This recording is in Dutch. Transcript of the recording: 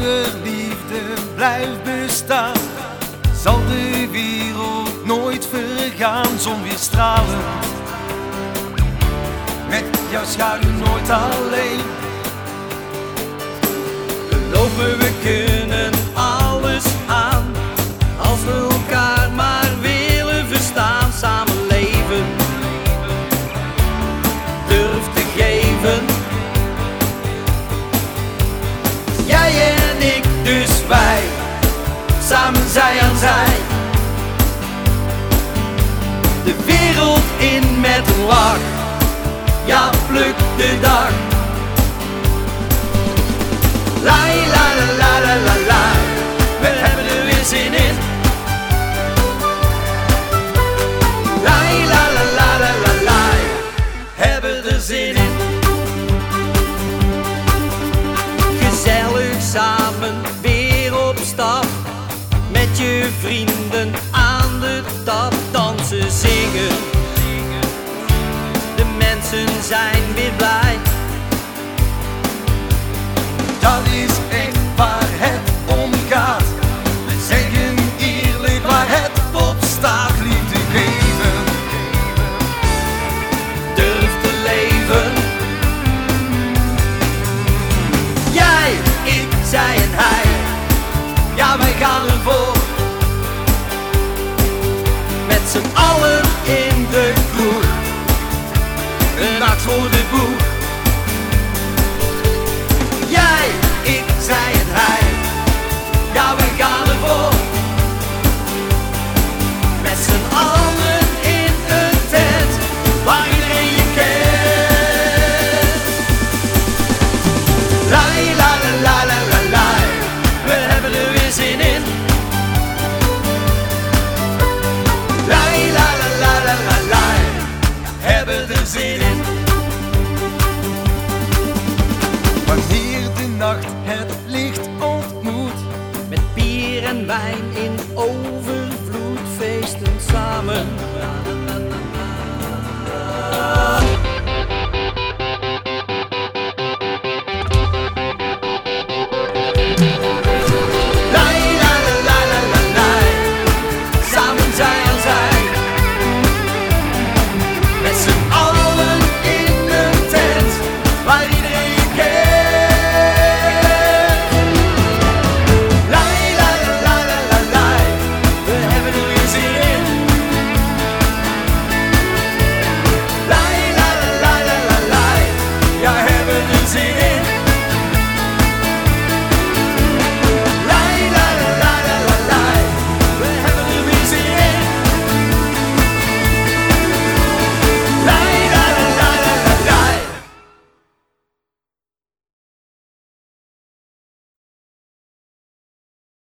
langer liefde blijft bestaan, zal de wereld nooit vergaan. Zon weer stralen, met jouw schaduw nooit alleen. Geloven we kunnen alles aan, als we elkaar maar willen verstaan. Samen leven, durf te geven. Jij en ik, dus wij, samen zij aan zij. De wereld in met een lach, ja, pluk de dag. La la la la la la la, we hebben er weer zin in. La la la la la la la, hebben er zin in. Gezellig samen weer op stap, met je vrienden aan de tap. Dansen, zingen, de mensen zijn weer blij. Dat is echt waar het om gaat. We zeggen eerlijk waar het op staat. Liefde geven, durf te leven. Jij, ik, zij en hij, ja, wij gaan ervoor. Met z'n allen in de kroeg, een nacht voor de boeg. Jij, ik, zij en hij, ja, wij gaan ervoor. Met z'n allen in een tent, waar iedereen je kent. La la la la la la la, we hebben er weer zin in. La la la la la la la, hebben er zin in. wanneer de nacht het licht ontmoet. Met bier en wijn in overvloed, feesten samen.